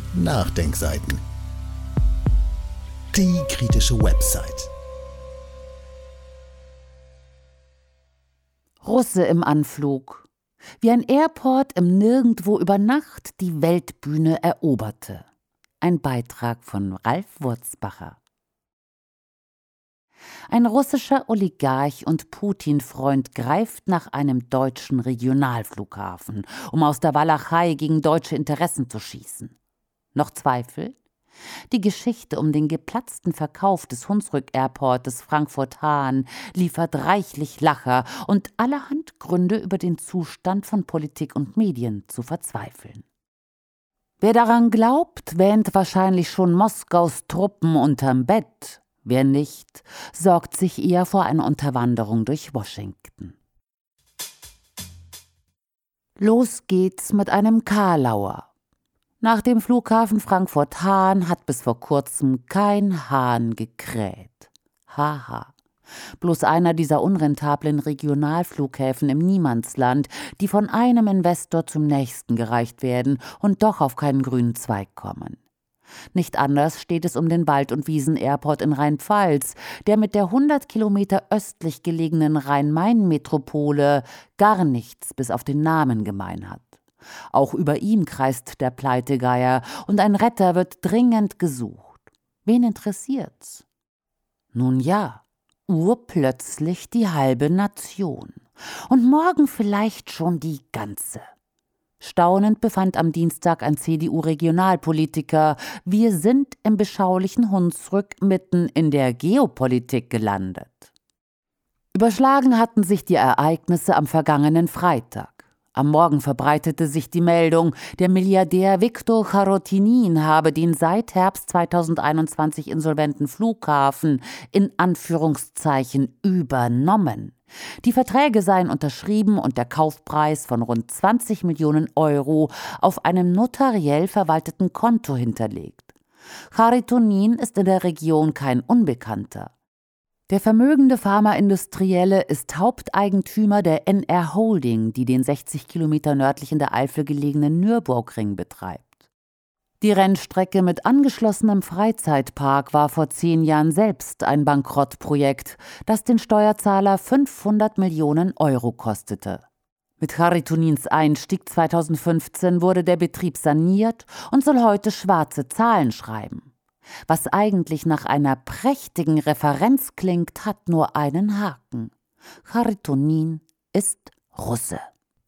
Nachdenkseiten. Die kritische Website. Russe im Anflug. Wie ein Airport im Nirgendwo über Nacht die Weltbühne eroberte. Ein Beitrag von Ralf Wurzbacher. Ein russischer Oligarch und Putin-Freund greift nach einem deutschen Regionalflughafen, um aus der Walachei gegen deutsche Interessen zu schießen. Noch Zweifel? Die Geschichte um den geplatzten Verkauf des Hunsrück-Airportes Frankfurt-Hahn liefert reichlich Lacher und allerhand Gründe, über den Zustand von Politik und Medien zu verzweifeln. Wer daran glaubt, wähnt wahrscheinlich schon Moskaus Truppen unterm Bett. Wer nicht, sorgt sich eher vor einer Unterwanderung durch Washington. Los geht's mit einem Karlauer. Nach dem Flughafen Frankfurt-Hahn hat bis vor kurzem kein Hahn gekräht. Haha. Bloß einer dieser unrentablen Regionalflughäfen im Niemandsland, die von einem Investor zum nächsten gereicht werden und doch auf keinen grünen Zweig kommen. Nicht anders steht es um den Wald- und Wiesen-Airport in Rheinpfalz, der mit der 100 Kilometer östlich gelegenen Rhein-Main-Metropole gar nichts bis auf den Namen gemein hat. Auch über ihm kreist der Pleitegeier und ein Retter wird dringend gesucht. Wen interessiert's? Nun ja, urplötzlich die halbe Nation. Und morgen vielleicht schon die ganze. Staunend befand am Dienstag ein CDU-Regionalpolitiker, wir sind im beschaulichen Hunsrück mitten in der Geopolitik gelandet. Überschlagen hatten sich die Ereignisse am vergangenen Freitag. Am Morgen verbreitete sich die Meldung, der Milliardär Viktor Charotinin habe den seit Herbst 2021 insolventen Flughafen in Anführungszeichen übernommen. Die Verträge seien unterschrieben und der Kaufpreis von rund 20 Millionen Euro auf einem notariell verwalteten Konto hinterlegt. Charitonin ist in der Region kein Unbekannter. Der vermögende Pharmaindustrielle ist Haupteigentümer der NR Holding, die den 60 Kilometer nördlich in der Eifel gelegenen Nürburgring betreibt. Die Rennstrecke mit angeschlossenem Freizeitpark war vor 10 Jahren selbst ein Bankrottprojekt, das den Steuerzahler 500 Millionen Euro kostete. Mit Charitonins Einstieg 2015 wurde der Betrieb saniert und soll heute schwarze Zahlen schreiben. Was eigentlich nach einer prächtigen Referenz klingt, hat nur einen Haken. Charitonin ist Russe.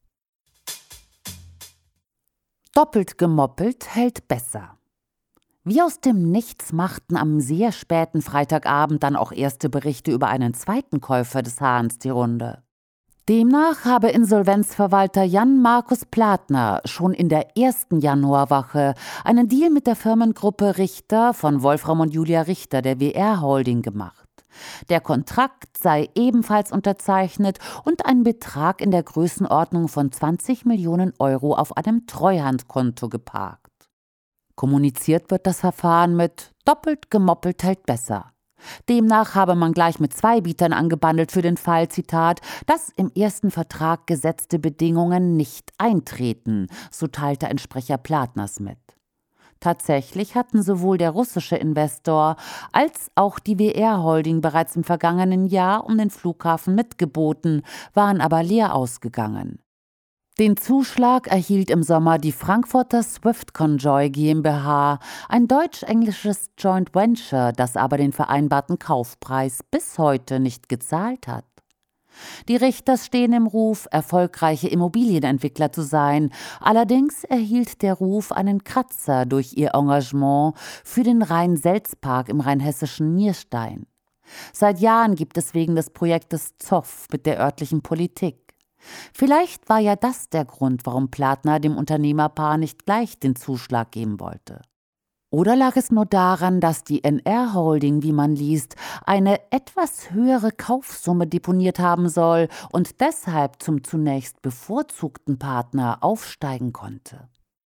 Doppelt gemoppelt hält besser. Wie aus dem Nichts machten am sehr späten Freitagabend dann auch erste Berichte über einen zweiten Käufer des Hahns die Runde. Demnach habe Insolvenzverwalter Jan-Markus Platner schon in der ersten Januarwoche einen Deal mit der Firmengruppe Richter von Wolfram und Julia Richter der WR Holding gemacht. Der Kontrakt sei ebenfalls unterzeichnet und ein Betrag in der Größenordnung von 20 Millionen Euro auf einem Treuhandkonto geparkt. Kommuniziert wird das Verfahren mit doppelt gemoppelt hält besser. Demnach habe man gleich mit 2 Bietern angebandelt für den Fall, Zitat, dass im ersten Vertrag gesetzte Bedingungen nicht eintreten, so teilte ein Sprecher Platners mit. Tatsächlich hatten sowohl der russische Investor als auch die WR Holding bereits im vergangenen Jahr um den Flughafen mitgeboten, waren aber leer ausgegangen. Den Zuschlag erhielt im Sommer die Frankfurter Swift Conjoy GmbH, ein deutsch-englisches Joint Venture, das aber den vereinbarten Kaufpreis bis heute nicht gezahlt hat. Die Richters stehen im Ruf, erfolgreiche Immobilienentwickler zu sein. Allerdings erhielt der Ruf einen Kratzer durch ihr Engagement für den Rhein-Selz-Park im rheinhessischen Nierstein. Seit Jahren gibt es wegen des Projektes Zoff mit der örtlichen Politik. Vielleicht war ja das der Grund, warum Platner dem Unternehmerpaar nicht gleich den Zuschlag geben wollte. Oder lag es nur daran, dass die NR Holding, wie man liest, eine etwas höhere Kaufsumme deponiert haben soll und deshalb zum zunächst bevorzugten Partner aufsteigen konnte?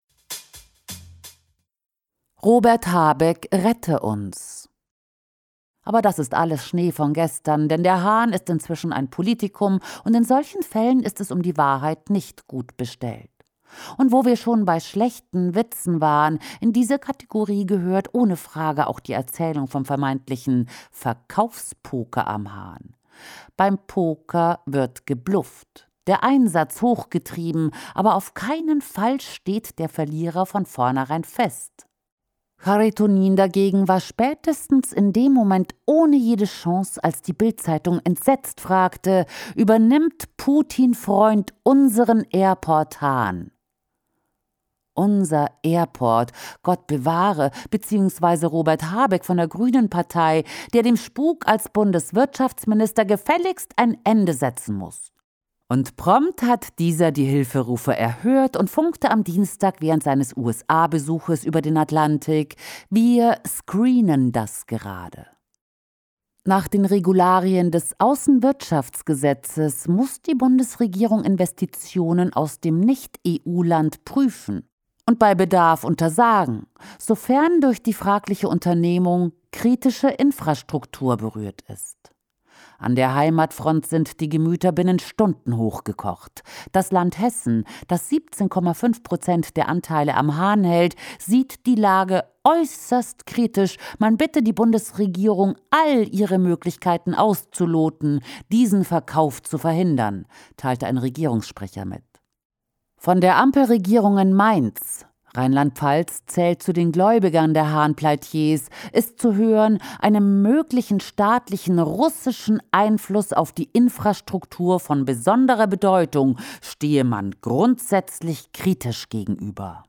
Robert Habeck rette uns. Aber das ist alles Schnee von gestern, denn der Hahn ist inzwischen ein Politikum und in solchen Fällen ist es um die Wahrheit nicht gut bestellt. Und wo wir schon bei schlechten Witzen waren, in diese Kategorie gehört ohne Frage auch die Erzählung vom vermeintlichen Verkaufspoker am Hahn. Beim Poker wird geblufft, der Einsatz hochgetrieben, aber auf keinen Fall steht der Verlierer von vornherein fest. Charitonin dagegen war spätestens in dem Moment ohne jede Chance, als die Bild-Zeitung entsetzt fragte: Übernimmt Putin-Freund unseren Airport Hahn? Unser Airport, Gott bewahre, beziehungsweise Robert Habeck von der Grünen Partei, der dem Spuk als Bundeswirtschaftsminister gefälligst ein Ende setzen muss. Und prompt hat dieser die Hilferufe erhört und funkte am Dienstag während seines USA-Besuches über den Atlantik: Wir screenen das gerade. Nach den Regularien des Außenwirtschaftsgesetzes muss die Bundesregierung Investitionen aus dem Nicht-EU-Land prüfen und bei Bedarf untersagen, sofern durch die fragliche Unternehmung kritische Infrastruktur berührt ist. An der Heimatfront sind die Gemüter binnen Stunden hochgekocht. Das Land Hessen, das 17,5% der Anteile am Hahn hält, sieht die Lage äußerst kritisch. Man bitte die Bundesregierung, all ihre Möglichkeiten auszuloten, diesen Verkauf zu verhindern, teilte ein Regierungssprecher mit. Von der Ampelregierung in Mainz, Rheinland-Pfalz zählt zu den Gläubigern der Hahn-Pleitiers, ist zu hören, einem möglichen staatlichen russischen Einfluss auf die Infrastruktur von besonderer Bedeutung stehe man grundsätzlich kritisch gegenüber.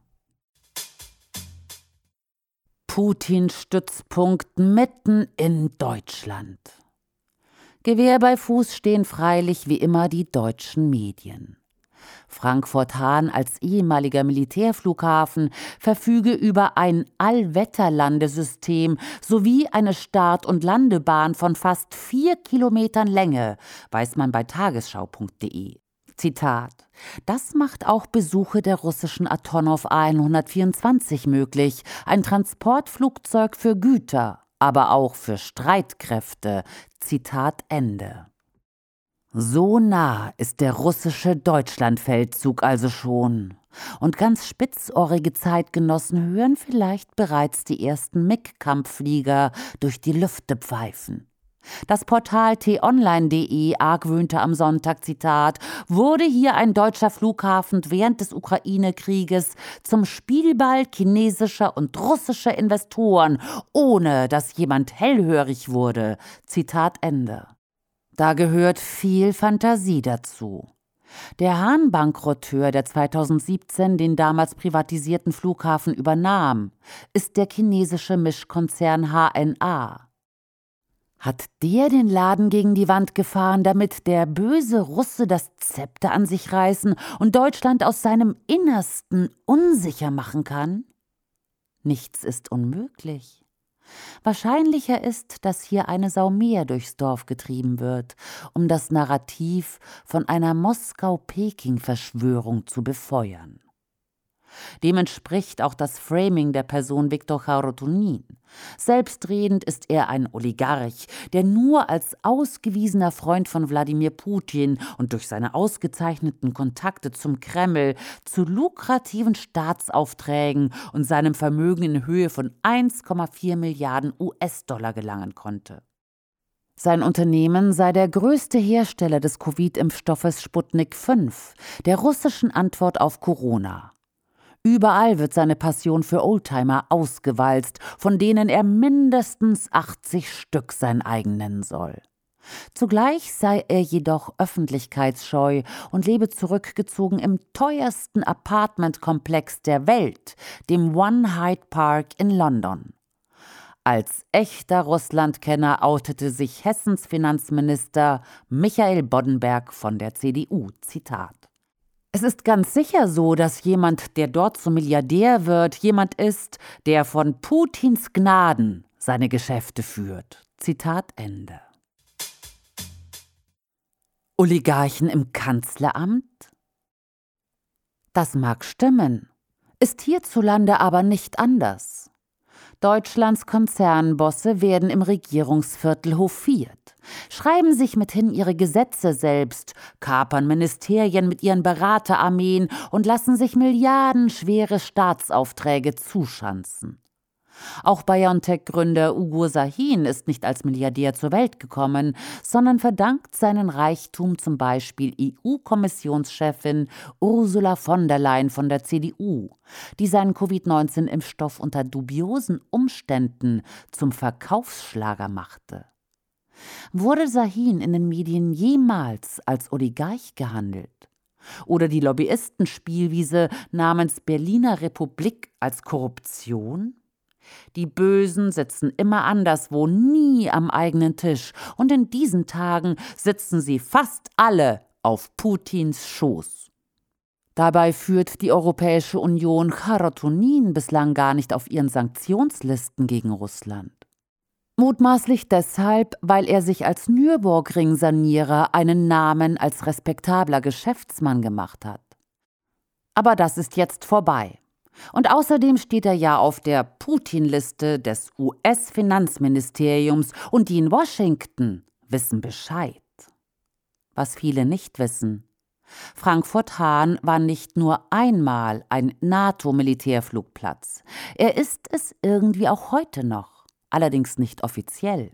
Putin-Stützpunkt mitten in Deutschland. Gewehr bei Fuß stehen freilich wie immer die deutschen Medien. Frankfurt-Hahn als ehemaliger Militärflughafen verfüge über ein Allwetterlandesystem sowie eine Start- und Landebahn von fast 4 Kilometern Länge, weiß man bei tagesschau.de. Zitat: Das macht auch Besuche der russischen Antonov A-124 möglich, ein Transportflugzeug für Güter, aber auch für Streitkräfte. Zitat Ende. So nah ist der russische Deutschlandfeldzug also schon. Und ganz spitzohrige Zeitgenossen hören vielleicht bereits die ersten MiG-Kampfflieger durch die Lüfte pfeifen. Das Portal t-online.de argwöhnte am Sonntag, Zitat: Wurde hier ein deutscher Flughafen während des Ukraine-Krieges zum Spielball chinesischer und russischer Investoren, ohne dass jemand hellhörig wurde. Zitat Ende. Da gehört viel Fantasie dazu. Der Hahn-Bankrotteur, der 2017 den damals privatisierten Flughafen übernahm, ist der chinesische Mischkonzern HNA. Hat der den Laden gegen die Wand gefahren, damit der böse Russe das Zepter an sich reißen und Deutschland aus seinem Innersten unsicher machen kann? Nichts ist unmöglich. Wahrscheinlicher ist, dass hier eine Sau mehr durchs Dorf getrieben wird, um das Narrativ von einer Moskau-Peking-Verschwörung zu befeuern. Dem entspricht auch das Framing der Person Viktor Charitonin. Selbstredend ist er ein Oligarch, der nur als ausgewiesener Freund von Wladimir Putin und durch seine ausgezeichneten Kontakte zum Kreml zu lukrativen Staatsaufträgen und seinem Vermögen in Höhe von 1,4 Milliarden US-Dollar gelangen konnte. Sein Unternehmen sei der größte Hersteller des Covid-Impfstoffes Sputnik 5, der russischen Antwort auf Corona. Überall wird seine Passion für Oldtimer ausgewalzt, von denen er mindestens 80 Stück sein eigen nennen soll. Zugleich sei er jedoch öffentlichkeitsscheu und lebe zurückgezogen im teuersten Apartmentkomplex der Welt, dem One Hyde Park in London. Als echter Russlandkenner outete sich Hessens Finanzminister Michael Boddenberg von der CDU. Zitat: Es ist ganz sicher so, dass jemand, der dort zum Milliardär wird, jemand ist, der von Putins Gnaden seine Geschäfte führt. Zitat Ende. Oligarchen im Kanzleramt? Das mag stimmen, ist hierzulande aber nicht anders. Deutschlands Konzernbosse werden im Regierungsviertel hofiert, schreiben sich mithin ihre Gesetze selbst, kapern Ministerien mit ihren Beraterarmeen und lassen sich milliardenschwere Staatsaufträge zuschanzen. Auch BioNTech-Gründer Ugur Sahin ist nicht als Milliardär zur Welt gekommen, sondern verdankt seinen Reichtum zum Beispiel EU-Kommissionschefin Ursula von der Leyen von der CDU, die seinen Covid-19-Impfstoff unter dubiosen Umständen zum Verkaufsschlager machte. Wurde Sahin in den Medien jemals als Oligarch gehandelt? Oder die Lobbyistenspielwiese namens Berliner Republik als Korruption? Die Bösen sitzen immer anderswo, nie am eigenen Tisch. Und in diesen Tagen sitzen sie fast alle auf Putins Schoß. Dabei führt die Europäische Union Charotonin bislang gar nicht auf ihren Sanktionslisten gegen Russland. Mutmaßlich deshalb, weil er sich als Nürburgring-Sanierer einen Namen als respektabler Geschäftsmann gemacht hat. Aber das ist jetzt vorbei. Und außerdem steht er ja auf der Putin-Liste des US-Finanzministeriums und die in Washington wissen Bescheid. Was viele nicht wissen: Frankfurt-Hahn war nicht nur einmal ein NATO-Militärflugplatz. Er ist es irgendwie auch heute noch, allerdings nicht offiziell.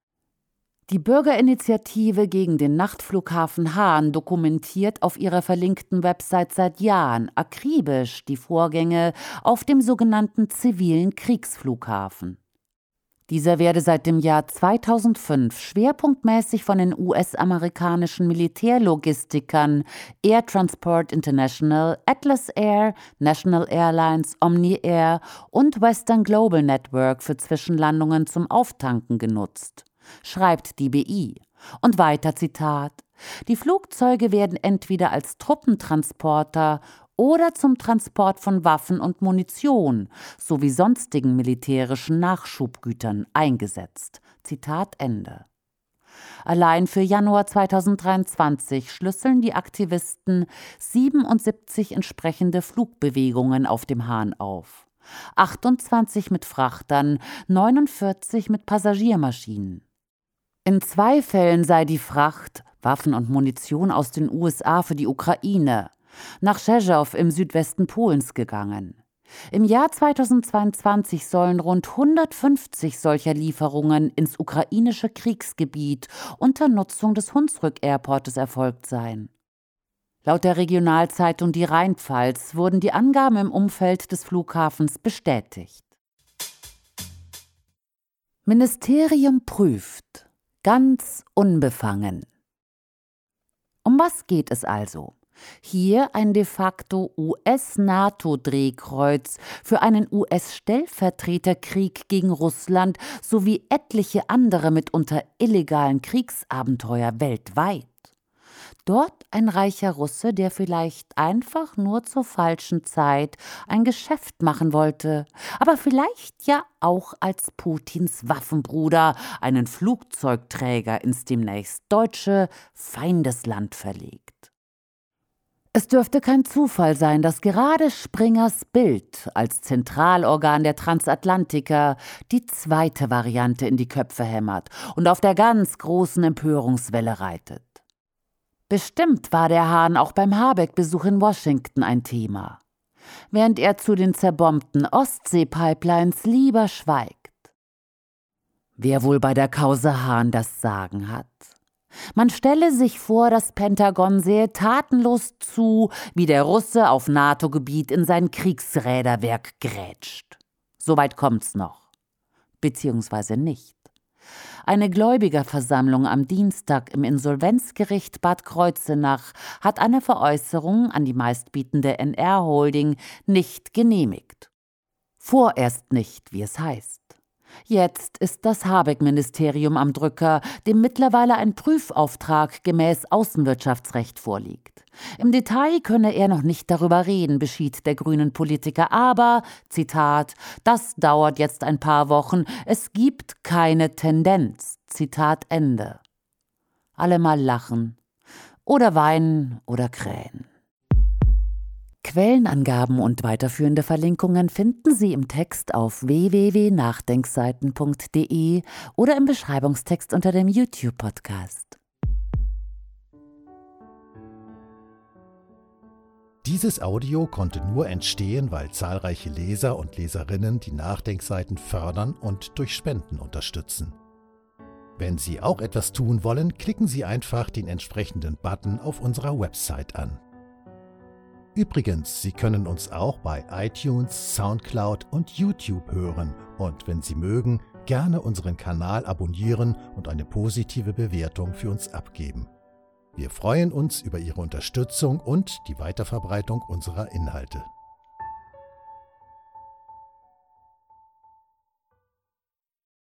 Die Bürgerinitiative gegen den Nachtflughafen Hahn dokumentiert auf ihrer verlinkten Website seit Jahren akribisch die Vorgänge auf dem sogenannten zivilen Kriegsflughafen. Dieser werde seit dem Jahr 2005 schwerpunktmäßig von den US-amerikanischen Militärlogistikern Air Transport International, Atlas Air, National Airlines, Omni Air und Western Global Network für Zwischenlandungen zum Auftanken genutzt, schreibt die BI. Und weiter Zitat: Die Flugzeuge werden entweder als Truppentransporter oder zum Transport von Waffen und Munition sowie sonstigen militärischen Nachschubgütern eingesetzt. Zitat Ende. Allein für Januar 2023 schlüsseln die Aktivisten 77 entsprechende Flugbewegungen auf dem Hahn auf. 28 mit Frachtern, 49 mit Passagiermaschinen. In 2 Fällen sei die Fracht, Waffen und Munition aus den USA für die Ukraine, nach Rzeszów im Südwesten Polens gegangen. Im Jahr 2022 sollen rund 150 solcher Lieferungen ins ukrainische Kriegsgebiet unter Nutzung des Hunsrück-Airportes erfolgt sein. Laut der Regionalzeitung Die Rheinpfalz wurden die Angaben im Umfeld des Flughafens bestätigt. Ministerium prüft. Ganz unbefangen. Um was geht es also? Hier ein de facto US-NATO-Drehkreuz für einen US-Stellvertreterkrieg gegen Russland sowie etliche andere mitunter illegalen Kriegsabenteuer weltweit. Dort ein reicher Russe, der vielleicht einfach nur zur falschen Zeit ein Geschäft machen wollte, aber vielleicht ja auch als Putins Waffenbruder einen Flugzeugträger ins demnächst deutsche Feindesland verlegt. Es dürfte kein Zufall sein, dass gerade Springers Bild als Zentralorgan der Transatlantiker die zweite Variante in die Köpfe hämmert und auf der ganz großen Empörungswelle reitet. Bestimmt war der Hahn auch beim Habeck-Besuch in Washington ein Thema, während er zu den zerbombten Ostsee-Pipelines lieber schweigt. Wer wohl bei der Causa Hahn das Sagen hat? Man stelle sich vor, das Pentagon sähe tatenlos zu, wie der Russe auf NATO-Gebiet in sein Kriegsräderwerk grätscht. Soweit kommt's noch. Beziehungsweise nicht. Eine Gläubigerversammlung am Dienstag im Insolvenzgericht Bad Kreuznach hat eine Veräußerung an die meistbietende NR-Holding nicht genehmigt. Vorerst nicht, wie es heißt. Jetzt ist das Habeck-Ministerium am Drücker, dem mittlerweile ein Prüfauftrag gemäß Außenwirtschaftsrecht vorliegt. Im Detail könne er noch nicht darüber reden, beschied der grünen Politiker, aber, Zitat, das dauert jetzt ein paar Wochen, es gibt keine Tendenz, Zitat Ende. Alle mal lachen oder weinen oder krähen. Quellenangaben und weiterführende Verlinkungen finden Sie im Text auf www.nachdenkseiten.de oder im Beschreibungstext unter dem YouTube-Podcast. Dieses Audio konnte nur entstehen, weil zahlreiche Leser und Leserinnen die Nachdenkseiten fördern und durch Spenden unterstützen. Wenn Sie auch etwas tun wollen, klicken Sie einfach den entsprechenden Button auf unserer Website an. Übrigens, Sie können uns auch bei iTunes, Soundcloud und YouTube hören und wenn Sie mögen, gerne unseren Kanal abonnieren und eine positive Bewertung für uns abgeben. Wir freuen uns über Ihre Unterstützung und die Weiterverbreitung unserer Inhalte.